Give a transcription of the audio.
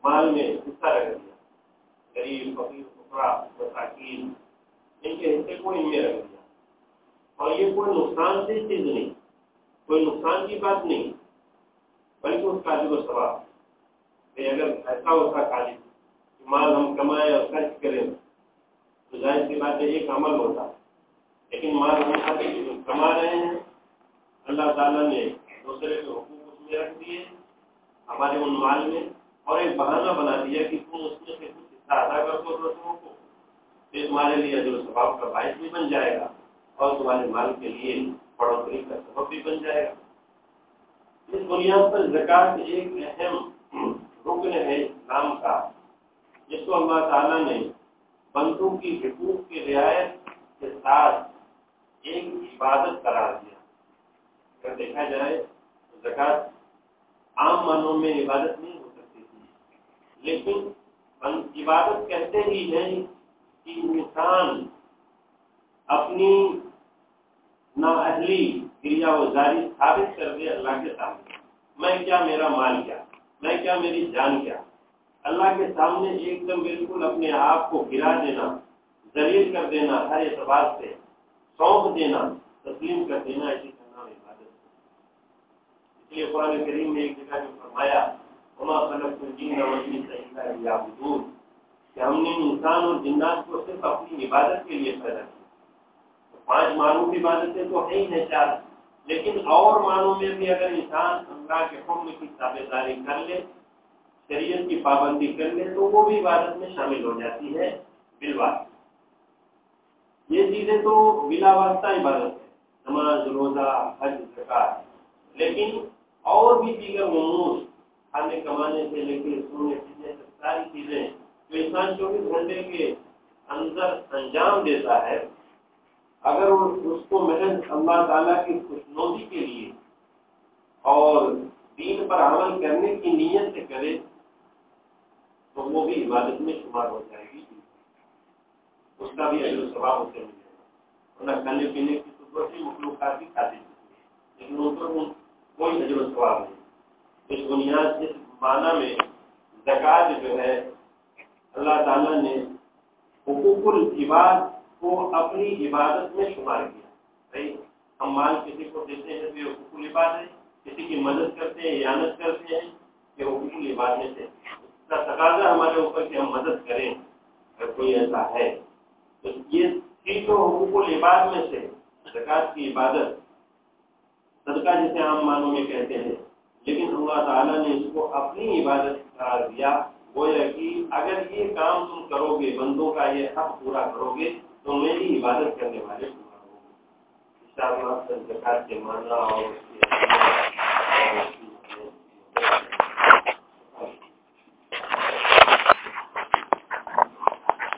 مال میں حصہ رکھ دیا، غریب فقیر فقراء مساکین ان کے حصے کو ان میں رکھ دیا، اور یہ کوئی نقصان دہ چیز نہیں، کوئی نقصان کی بات نہیں، بلکہ اس کا اجر و ثواب کہ اگر ایسا ہوتا خالی مال ہم کمائیں اور خرچ کریں تو ظاہر سی بات ہے ایک عمل ہوتا، لیکن مال ہم کما رہے ہیں، اللہ تعالیٰ نے دوسرے کے حقوق اس میں رکھ دیے ہمارے ان مال میں، اور ایک بہانہ بنا دیا کہ تم اس میں سے کچھ حصہ ادا کر دو دوسروں کو، یہ تمہارے لیے اجر و ثواب کا باعث بھی بن جائے گا اور تمہارے مال کے لیے بڑھوتری کا سبب بھی بن جائے گا۔ اس بنیاد پر زکوٰۃ ایک اہم رکن ہے اسلام کا، جس کو اللہ تعالیٰ نے بندوں کی حقوق کی رعایت کے ساتھ ایک عبادت قرار دیا۔ اگر دیکھا جائے تو زکوٰۃ عام معنوں میں عبادت نہیں ہو سکتی تھی، لیکن عبادت کہتے ہی ہیں کہ انسان اپنی نااہلی کریا و جاری ثابت کر دے اللہ کے سامنے، میں کیا، میرا مال کیا، میں کیا، میری جان کیا، اللہ کے سامنے ایک دم بالکل اپنے آپ کو گرا دینا، ذلیل کر دینا، ہر اعتبار سے سونپ دینا، تسلیم کر دینا، اسی کا نام عبادت ہے۔ اس لیے قرآن کریم میں ایک جگہ جو فرمایا وما خلقت الجن والانس الا لیعبدون، کہ ہم نے انسان اور جنات کو صرف اپنی عبادت کے لیے پیدا کیا۔ 5 معروف عبادتیں تو ہیں ہی ہیں 4، لیکن اور معنوں میں بھی اگر انسان اللہ کے حکم کی تابعداری کر لے، شریعت کی پابندی کر لے، تو وہ بھی عبادت میں شامل ہو جاتی ہے بالواسطہ۔ یہ چیزیں تو بلا واسطہ عبادت ہے، نماز، روزہ، حج، زکوٰۃ، لیکن اور بھی دیگر امور، کھانے کمانے سے لے کے سونے پینے تک ساری چیزیں جو انسان 24 گھنٹے کے اندر انجام دیتا ہے، اگر اس کو محض اللہ تعالیٰ کی خوشنودی کے لیے اور دین پر عمل کرنے کی نیت سے کرے تو وہ بھی عبادت میں شمار ہو جائے گی، اس کا بھی اجر و ثواب اسے ملے گا۔ ورنہ کھانے پینے کی تو دوسری مخلوقات بھی کھاتی ہیں، لیکن ان پر کوئی اجر و ثواب نہیں۔ اس بنیاد اس معنی میں زکوٰۃ جو ہے اللہ تعالیٰ نے حقوق العباد کو اپنی عبادت میں شمار کیا۔ بھائی ہم مال کسی کو دیتے ہیں تو یہ حقوق العباد ہے، کسی کی مدد کرتے ہیں، اعانت کرتے ہیں، یہ حقوق العباد میں سے اس کا تقاضا ہمارے اوپر کہ ہم مدد کریں اگر کوئی ایسا ہے، تو یہ تھی تو حقوق العباد میں سے زکوٰۃ کی عبادت، صدقہ جسے عام معنوں میں کہتے ہیں، لیکن اللہ تعالیٰ نے اس کو اپنی عبادت قرار دیا، گویا کہ اگر یہ کام تم کرو گے، بندوں کا یہ حق پورا کرو گے تو میری عبادت کرنے والے شمار ہوں گے۔ انشاءاللہ زکوٰۃ کے معنی اور